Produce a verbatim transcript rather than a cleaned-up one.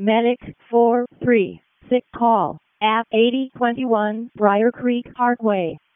Medic four three six call at eighty twenty-one Briar Creek Parkway.